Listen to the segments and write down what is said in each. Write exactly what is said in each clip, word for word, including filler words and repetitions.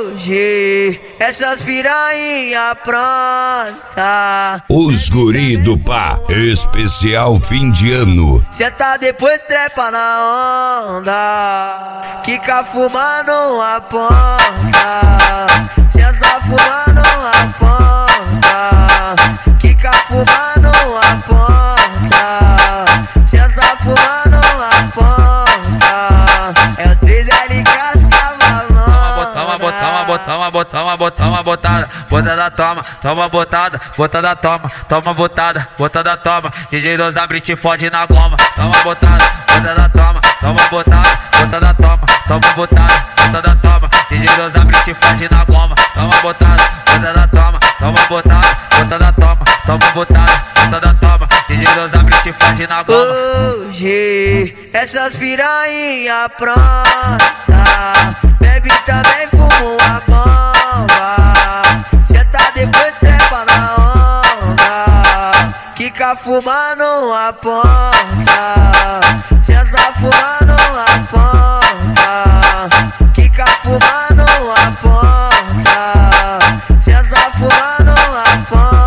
Hoje essas piranha pronta. Os guri do pá, especial fim de ano. Cê tá depois trepa na onda, quica fumando a ponta. Cê tá fumando a ponta, quica fumando a ponta. Cê tá fumando a ponta. É o três L casca malona. Toma, toma, toma, toma, toma, botada, botada, toma, toma, botada, botada, toma, toma, botada, botada, toma. D J Dos abre te fode na goma. Toma, botada, botada, toma, toma, botada, botada, toma, toma, botada, botada, toma. D J Dos abre te fode na goma. Toma, botada, botada, toma, toma, botada, botada, toma, toma, botada, botada, toma. D J Dos abre te fode na goma. Hoje essas piranha pronta, bebe também fumo a bomba. Cê tá depois trepa na onda, quica fumando a ponta. Cê tá fumando a ponta, quica fumando a ponta. Cê tá fumando a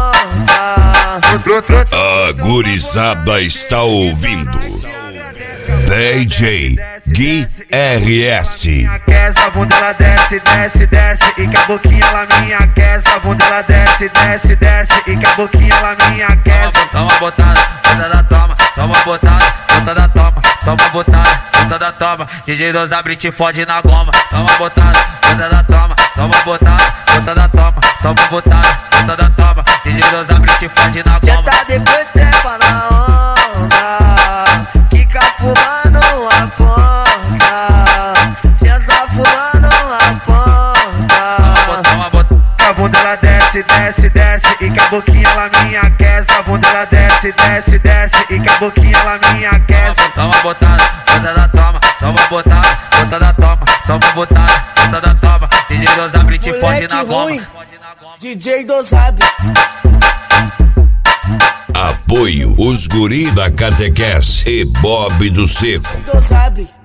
ponta. A gurizada está ouvindo D J Gui R S. Essa bunda ela desce, desce, desce e que a boquinha ela minha aquece. A bunda ela desce, desce, desce e que a boquinha ela minha aquece. Toma, botada, botada, toma, toma, botada, botada, toma, toma, botada, botada, toma. D J Dos abre te fode na goma. Toma, botada, botada, toma, toma, botada, botada, toma, toma, botada, botada, toma. D J Dos abre te fode na Cê goma. tá depois trepa na onda, quica fumando a ponta. Cê tá fumando a ponta. Toma, bota, A bunda ela desce, desce, desce e que a boquinha ela minha aquece. A bunda ela desce, desce, desce e que a boquinha ela minha aquece. toma, botada, botada, toma, toma, botada, botada, toma, toma, botada, botada, toma. D J Dos abre te fode na goma. D J Dos abre. Apoio os guri da Catequese e Bob do Seco. Dos abre.